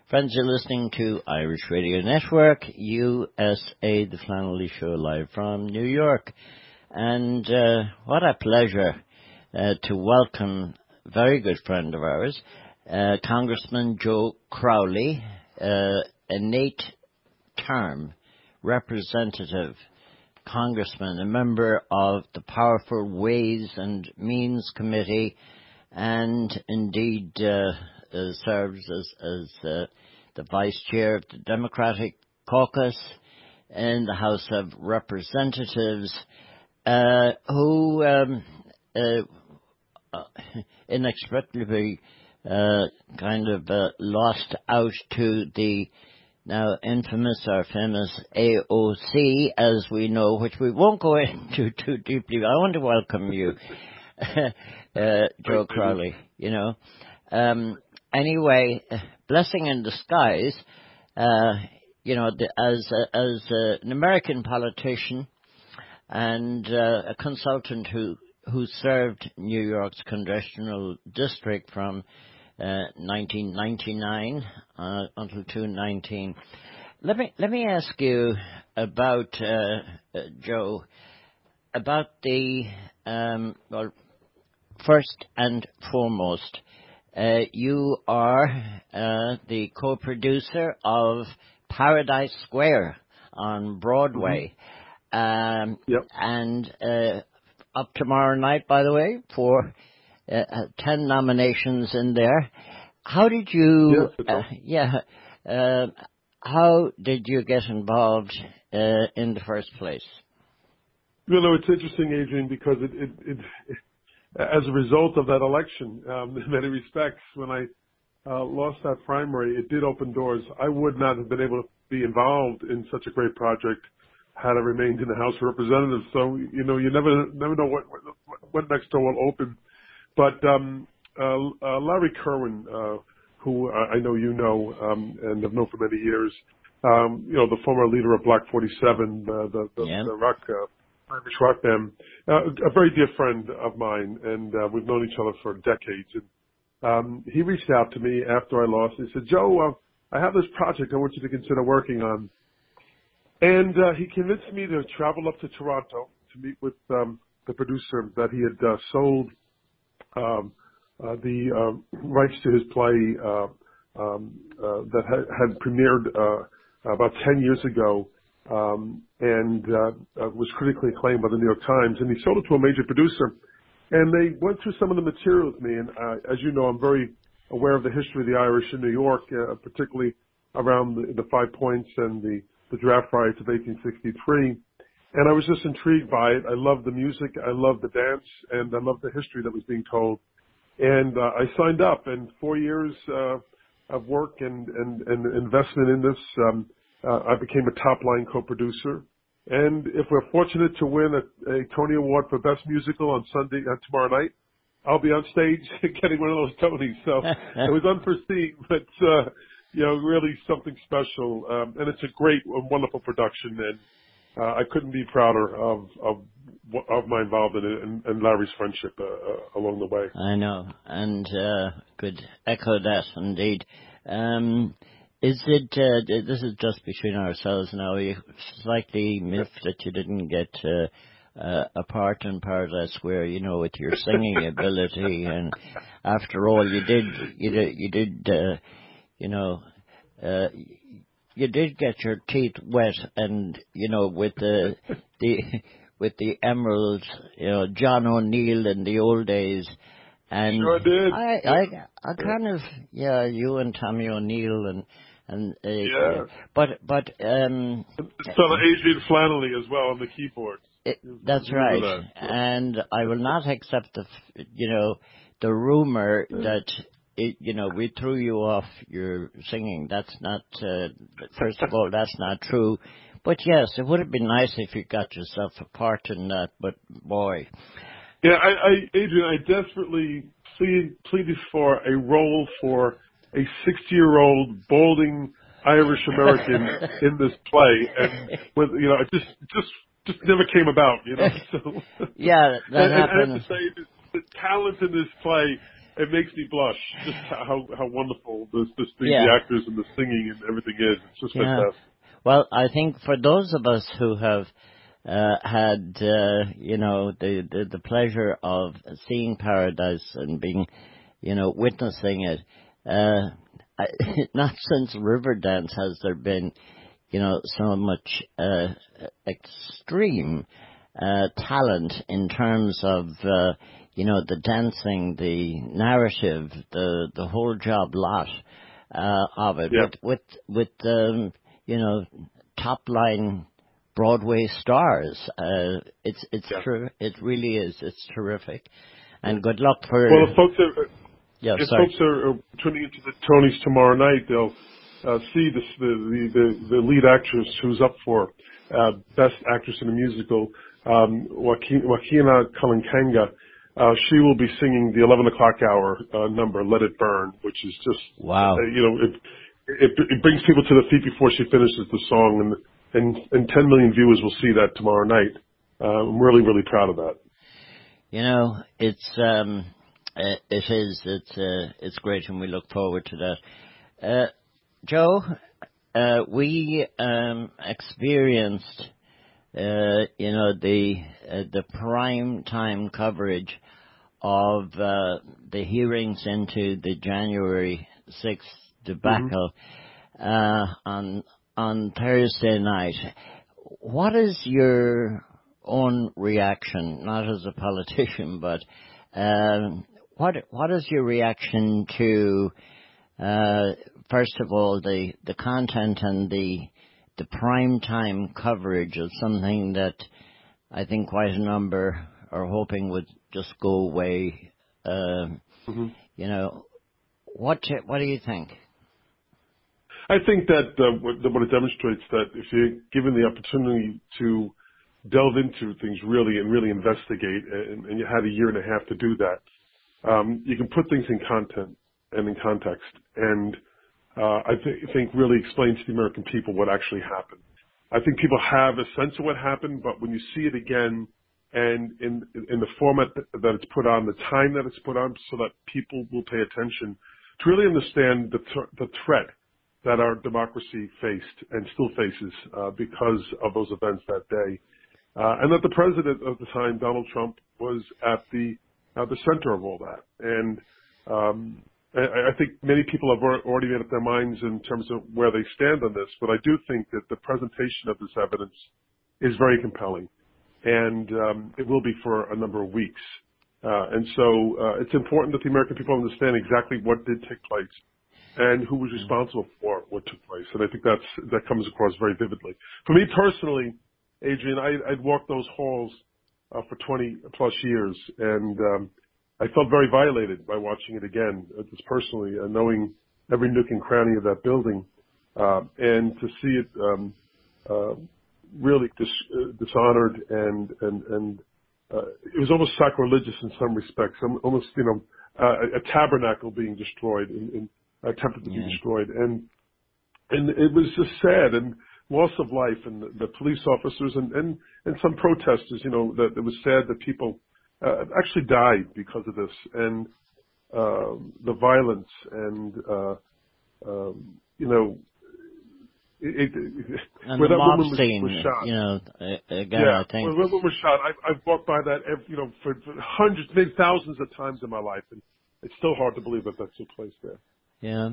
Friends, you're listening to Irish Radio Network, USA, the Flannelly Show, live from New York. And what a pleasure to welcome a very good friend of ours, Congressman Joe Crowley, an 8-term representative congressman, a member of the powerful Ways and Means Committee, and indeed serves as the vice chair of the Democratic Caucus in the House of Representatives, who inexplicably lost out to the now infamous or famous AOC, as we know, which we won't go into too deeply. I want to welcome you, Joe Crowley, Anyway, blessing in disguise, as an American politician and a consultant who served New York's congressional district from 1999 until 2019. Let me ask you about Joe, about the first and foremost. You are the co-producer of Paradise Square on Broadway. Yep. And up tomorrow night, by the way, for 10 nominations in there. How did you... how did you get involved in the first place? It's interesting, Adrian, because it as a result of that election, in many respects, when I lost that primary, it did open doors. I would not have been able to be involved in such a great project had I remained in the House of Representatives. So, you never know what next door will open. But Larry Kerwin, who I know and have known for many years, the former leader of Bloc 47, the rock Irish rock band, a very dear friend of mine, and we've known each other for decades. And he reached out to me after I lost. He said, "Joe, I have this project I want you to consider working on." And he convinced me to travel up to Toronto to meet with the producer that he had sold the rights to his play that had premiered about 10 years ago. And was critically acclaimed by the New York Times, and he sold it to a major producer. And they went through some of the material with me, and as you know, I'm very aware of the history of the Irish in New York, particularly around the 5 Points and the draft riots of 1863. And I was just intrigued by it. I loved the music, I loved the dance, and I loved the history that was being told. And I signed up, and 4 years of work and investment in this. I became a top-line co-producer, and if we're fortunate to win a Tony Award for Best Musical on tomorrow night, I'll be on stage getting one of those Tonys. So it was unforeseen, but really something special. And it's a great, wonderful production, and I couldn't be prouder of my involvement and Larry's friendship along the way. I know, and could echo that indeed. Is it, this is just between ourselves now, you slightly miffed that you didn't get a part in Paradise Square, with your singing ability, and after all, you did get your teeth wet, and, with with the Emeralds, John O'Neill in the old days. And sure did. I kind of, you and Tommy O'Neill but fellow Adrian Flannelly as well on the keyboard. That's right. And I will not accept the rumor that we threw you off your singing. That's not, first of all, that's not true. But yes, it would have been nice if you got yourself a part in that, but boy. Yeah, Adrian, I desperately pleaded for a role for a 60-year-old balding Irish American in this play, and it just never came about, So yeah, that happened. I have to say, the talent in this play it makes me blush just how wonderful the Yeah. actors and the singing and everything is. It's just Yeah. fantastic. Well, I think for those of us who have had, the pleasure of seeing Paradise and being, witnessing it, not since Riverdance has there been, so much extreme talent in terms of, the dancing, the narrative, the whole job lot of it. Yeah. With top line Broadway stars. It's true. It really is. It's terrific. And good luck for. Well, if folks sorry. are tuning into the Tonys tomorrow night, they'll see the lead actress who's up for Best Actress in a Musical, Joaquina Kalankanga. She will be singing the 11 o'clock hour number, Let It Burn, which is just, wow. It brings people to their feet before she finishes the song, and 10 million viewers will see that tomorrow night. I'm really, really proud of that. It's great, and we look forward to that. Joe, we experienced, the prime time coverage of the hearings into the January 6th debacle on Thursday night. What is your own reaction, not as a politician, but what is your reaction to first of all the content and the prime time coverage of something that I think quite a number are hoping would just go away? What do you think? I think that what it demonstrates that if you're given the opportunity to delve into things really and really investigate, and you had a year and a half to do that, you can put things in content and in context, and I think really explains to the American people what actually happened. I think people have a sense of what happened, but when you see it again, and in the format that it's put on, the time that it's put on, so that people will pay attention to really understand the threat that our democracy faced and still faces because of those events that day, and that the president of the time, Donald Trump, was at the center of all that. And I think many people have already made up their minds in terms of where they stand on this, but I do think that the presentation of this evidence is very compelling, and it will be for a number of weeks. And so it's important that the American people understand exactly what did take place and who was responsible for what took place. And I think that comes across very vividly. For me personally, Adrian, I'd walked those halls for 20 plus years, and I felt very violated by watching it again, just personally, knowing every nook and cranny of that building, and to see it really dishonored, and it was almost sacrilegious in some respects, almost a tabernacle being destroyed and attempted to be destroyed, and it was just sad, and loss of life, and the police officers and some protesters, that it was sad that people actually died because of this, and the violence, and and where the that mob woman scene, was shot. again, Yeah, I think. when women were shot, I've walked by that, for hundreds, maybe thousands of times in my life, and it's still hard to believe that took place there. Yeah.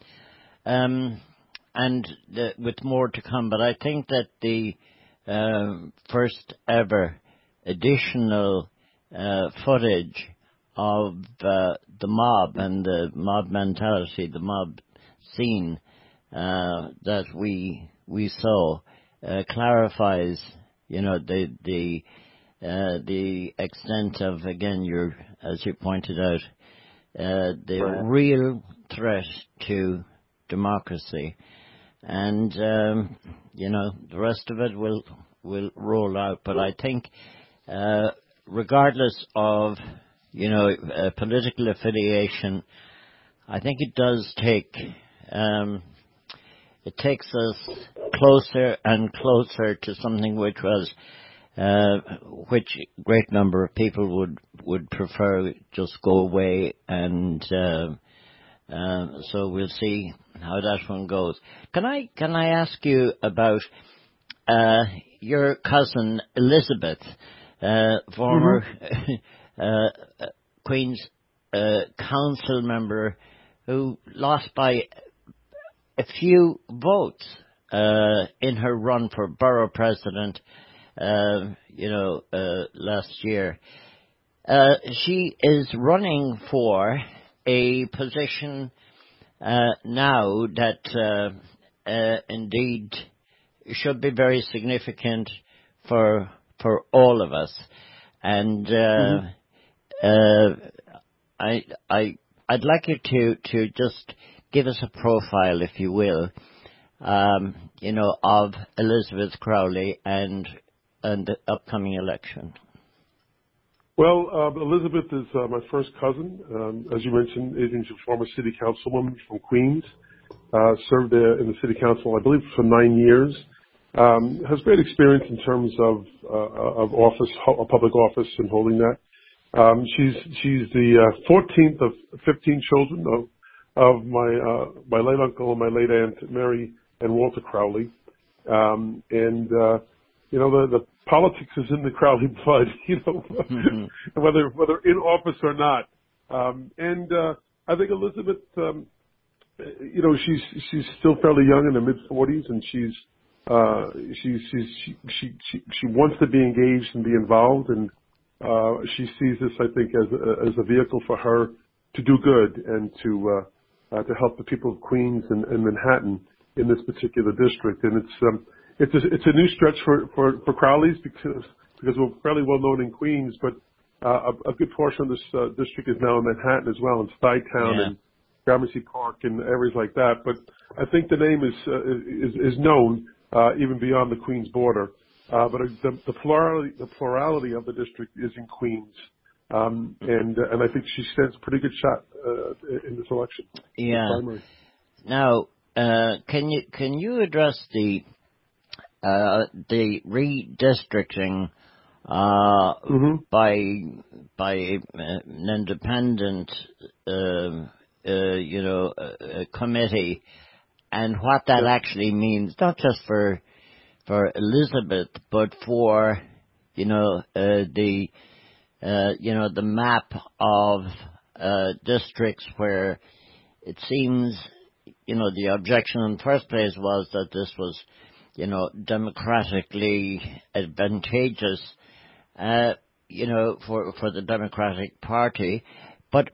And with more to come, but I think that the first ever additional footage of the mob and the mob mentality, the mob scene that we saw clarifies, the extent of, again, as you pointed out, the real threat to democracy, and the rest of it will roll out. But I think, regardless of political affiliation, I think it does take it takes us closer and closer to something which was which great number of people would prefer just go away, and so we'll see how that one goes. Can I ask you about your cousin Elizabeth, former Queen's Council member, who lost by a few votes in her run for borough president, last year. She is running for a position now that indeed should be very significant for all of us, and I'd like you to just give us a profile, if you will, of Elizabeth Crowley and the upcoming election. Well, Elizabeth is my first cousin. As you mentioned, she's a former city councilwoman from Queens. Served there in the city council, I believe, for 9 years. Has great experience in terms of office, public office, and holding that. She's the 14th of 15 children of my late uncle and my late aunt Mary and Walter Crowley. The politics is in the Crowley blood, whether in office or not. I think Elizabeth, she's still fairly young, in her mid-40s, and she wants to be engaged and be involved, and she sees this, I think, as a vehicle for her to do good and to help the people of Queens and Manhattan in this particular district. And it's a new stretch for Crowleys because we're fairly well known in Queens, but a good portion of this district is now in Manhattan as well, in Stuytown and Gramercy Park and areas like that. But I think the name is known even beyond the Queens border. But the plurality of the district is in Queens, and I think she stands a pretty good shot in this election. Yeah. Primary. Now, can you address the redistricting by an independent committee, and what that actually means, not just for Elizabeth, but for the map of districts where it seems the objection in the first place was that this was democratically advantageous for the Democratic Party, but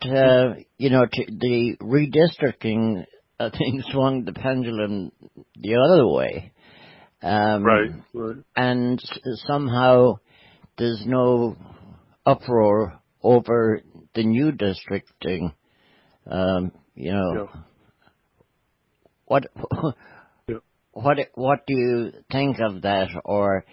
the redistricting, I think, swung the pendulum the other way. Right. And somehow there's no uproar over the new districting. What do you think of that, or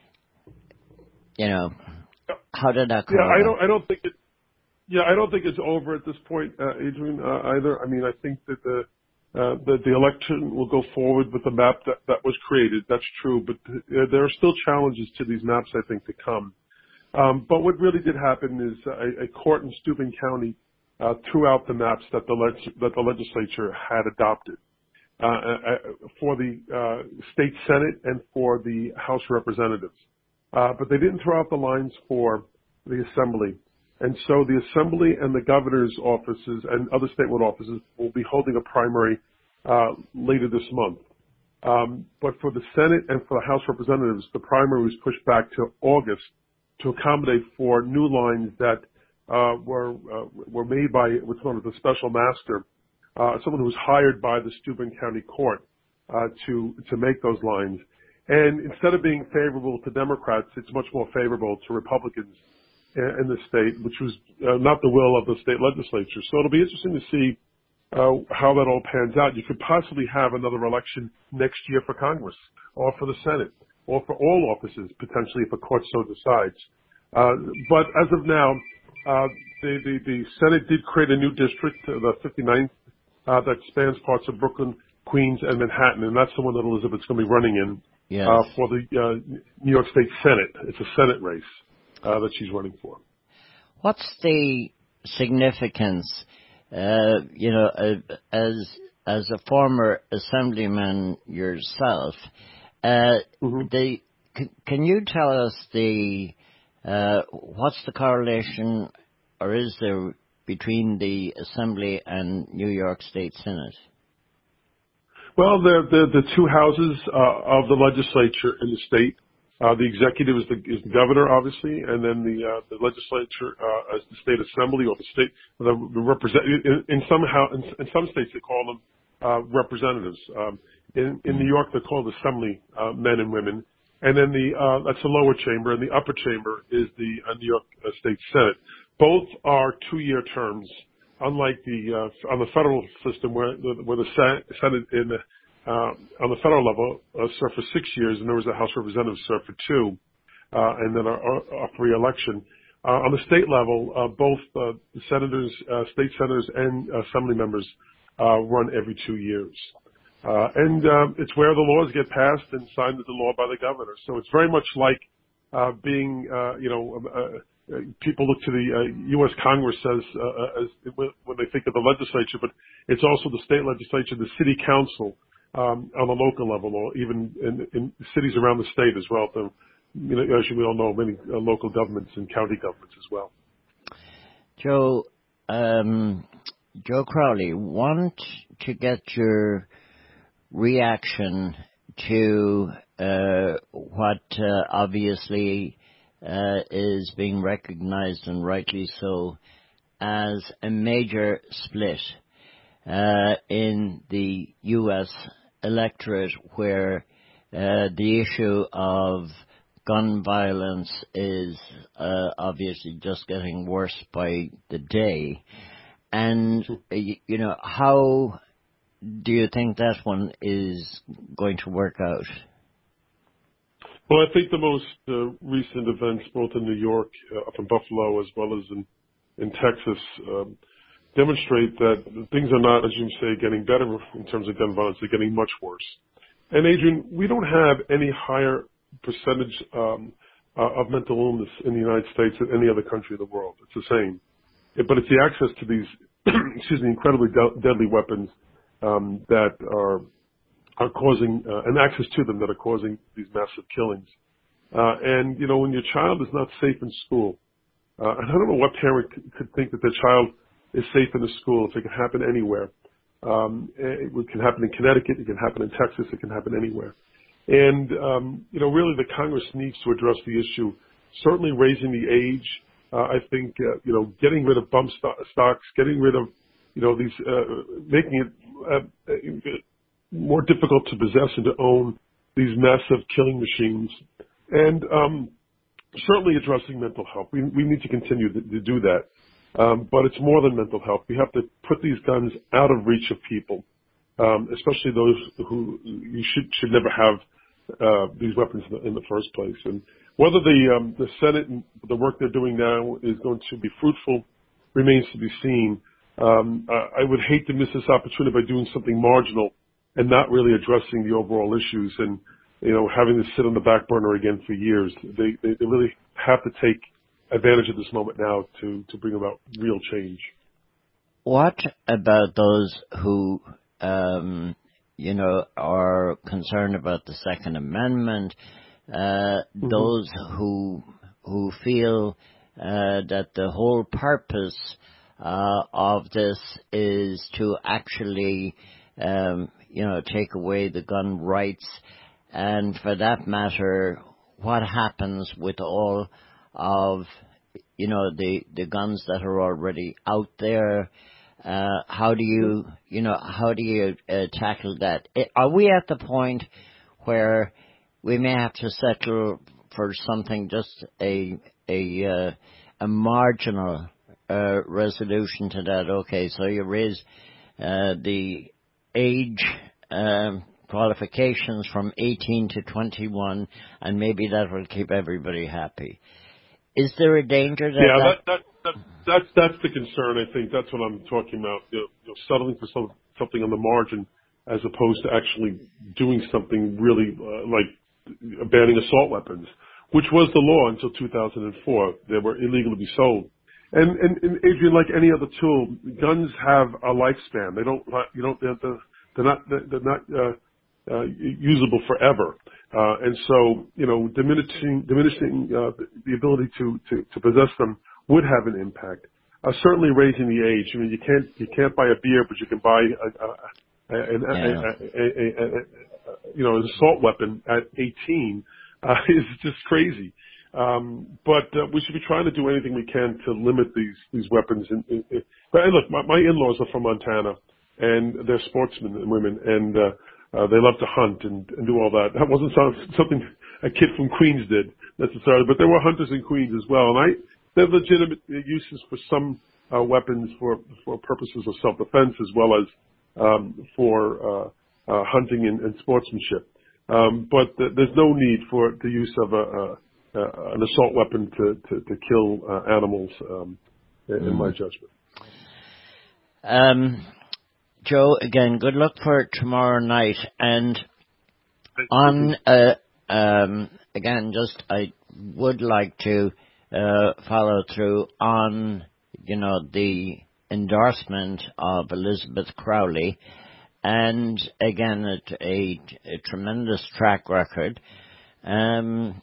how did that come? I don't think it. Yeah, I don't think it's over at this point, Adrian. Either. I mean, I think that the election will go forward with the map that was created. That's true, but there are still challenges to these maps, I think, to come. But what really did happen is a court in Steuben County threw out the maps that the legislature had adopted for the state Senate and for the House of Representatives. But they didn't throw out the lines for the Assembly. And so the Assembly and the governor's offices and other statewide offices will be holding a primary later this month. But for the Senate and for the House of Representatives, the primary was pushed back to August to accommodate for new lines that were made by what's known as a special master, someone who was hired by the Steuben County Court to make those lines. And instead of being favorable to Democrats, it's much more favorable to Republicans in the state, which was not the will of the state legislature. So it'll be interesting to see how that all pans out. You could possibly have another election next year for Congress or for the Senate or for all offices, potentially, if a court so decides. But as of now, the Senate did create a new district, the 59th, that spans parts of Brooklyn, Queens, and Manhattan, and that's the one that Elizabeth's going to be running in. Yes. For the New York State Senate. It's a Senate race that she's running for. What's the significance, as a former assemblyman yourself, can you tell us what's the correlation, or is there, between the Assembly and New York State Senate? Well, the two houses of the legislature in the state. The executive is the governor, obviously, and then the legislature is the state assembly, or the state in some states they call them representatives. In New York they call it assembly men and women, and then that's the lower chamber, and the upper chamber is the New York State Senate. Both are 2-year terms, unlike on the federal system where the Senate on the federal level served for 6 years, and there was a House of Representatives served for 2, and then a free election. On the state level, both senators, state senators, and assembly members run every 2 years. And it's where the laws get passed and signed into law by the governor. So it's very much like being, people look to the U.S. Congress as when they think of the legislature, but it's also the state legislature, the city council on the local level, or even in cities around the state as well. As we all know, many local governments and county governments as well. Joe Crowley, want to get your reaction to what obviously is being recognized, and rightly so, as a major split in the U.S. electorate, where the issue of gun violence is obviously just getting worse by the day. And, how do you think that one is going to work out? Well, I think the most recent events, both in New York, up in Buffalo, as well as in Texas, demonstrate that things are not, as you say, getting better in terms of gun violence. They're getting much worse. And Adrian, we don't have any higher percentage of mental illness in the United States than any other country in the world. It's the same. But it's the access to these, incredibly deadly weapons that are causing, and access to them that are causing these massive killings. And, when your child is not safe in school, and I don't know what parent could think that their child is safe in the school. If it can happen anywhere. It can happen in Connecticut, it can happen in Texas, it can happen anywhere. And, really the Congress needs to address the issue, certainly raising the age. I think, getting rid of bump stocks, getting rid of, these, making it more difficult to possess and to own these massive killing machines. And certainly addressing mental health. We need to continue to do that. But it's more than mental health. We have to put these guns out of reach of people, especially those who you should never have these weapons in the first place. And whether the Senate and the work they're doing now is going to be fruitful remains to be seen. I would hate to miss this opportunity by doing something marginal and not really addressing the overall issues, and having this sit on the back burner again for years. They really have to take advantage of this moment now to bring about real change. What about those who, are concerned about the Second Amendment, those who feel that the whole purpose of this is to actually, take away the gun rights, and for that matter, what happens with all of, the guns that are already out there? How do you tackle that? Are we at the point where we may have to settle for something, just a marginal resolution to that? Okay, so you raise the age qualifications from 18 to 21, and maybe that will keep everybody happy. Is there a danger that... That's the concern. I think that's what I'm talking about. Settling for something on the margin, as opposed to actually doing something really like banning assault weapons, which was the law until 2004. They were illegal to be sold. And Adrian, like any other tool, guns have a lifespan. They're not usable forever. And so, diminishing the ability to possess them would have an impact. Certainly raising the age. I mean, you can't buy a beer, but you can buy an assault weapon at 18, is just crazy. But we should be trying to do anything we can to limit these weapons. But look, my in-laws are from Montana, and they're sportsmen and women, and they love to hunt and do all that. That wasn't something a kid from Queens did necessarily, but there were hunters in Queens as well, and there are legitimate uses for some weapons for purposes of self-defense as well as for hunting and sportsmanship. But there's no need for the use of an assault weapon to kill animals, in my judgment. Joe, again, good luck for tomorrow night. And on again, I would like to follow through on the endorsement of Elizabeth Crowley, and again a tremendous track record. The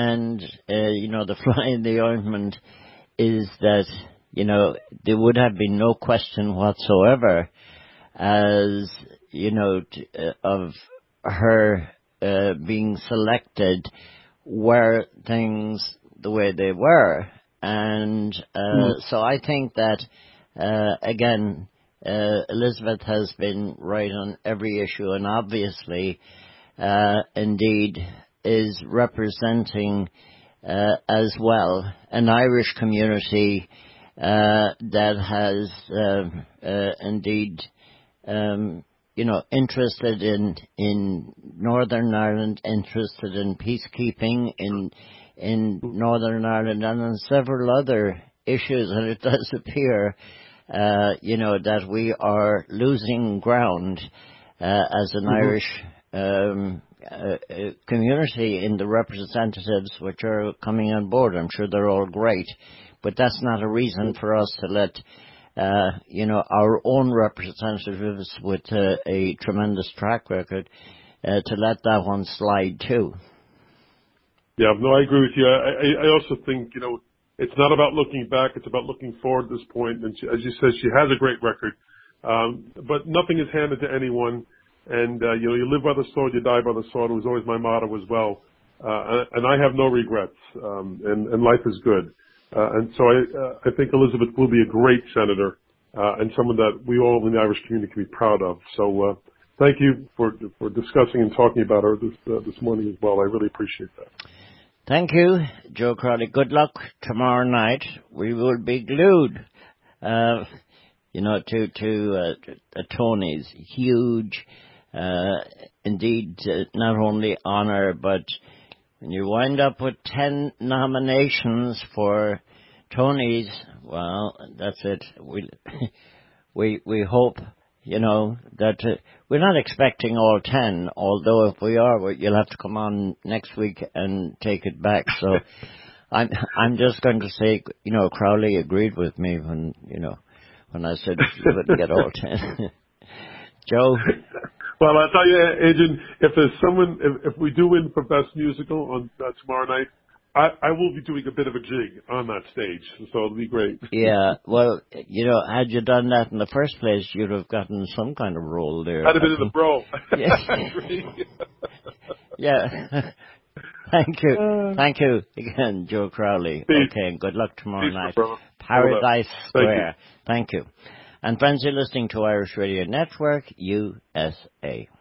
fly in the ointment is that, there would have been no question whatsoever as, of her being selected were things the way they were. And so I think that, again, Elizabeth has been right on every issue, and obviously, indeed, is representing as well an Irish community that has indeed, interested in Northern Ireland, interested in peacekeeping in Northern Ireland, and on several other issues. And it does appear, that we are losing ground as an Irish community in the representatives which are coming on board. I'm sure they're all great, but that's not a reason for us to let our own representatives with a tremendous track record to let that one slide too. Yeah, no, I agree with you. I also think, it's not about looking back, it's about looking forward at this point. And as you said, she has a great record. But nothing is handed to anyone. And, you live by the sword, you die by the sword. It was always my motto as well. And I have no regrets. And life is good. And so I think Elizabeth will be a great senator, and someone that we all in the Irish community can be proud of. So, thank you for discussing and talking about her this morning as well. I really appreciate that. Thank you, Joe Crowley. Good luck tomorrow night. We will be glued, to Tony's huge, indeed, not only honor, but when you wind up with 10 nominations for Tony's, well, that's it. We hope, that we're not expecting all 10, although if we are, you'll have to come on next week and take it back. So I'm just going to say, Crowley agreed with me when I said you wouldn't get all 10. Joe? Well, I'll tell you, Adrian, if there's someone, if we do win for Best Musical on tomorrow night, I will be doing a bit of a jig on that stage, so it'll be great. Yeah, well, had you done that in the first place, you'd have gotten some kind of role there. I'd have been in the bro. Yeah. Thank you again, Joe Crowley. Peace. Okay, and good luck tomorrow night. Paradise Square. Thank you. And friends, you're listening to Irish Radio Network, USA.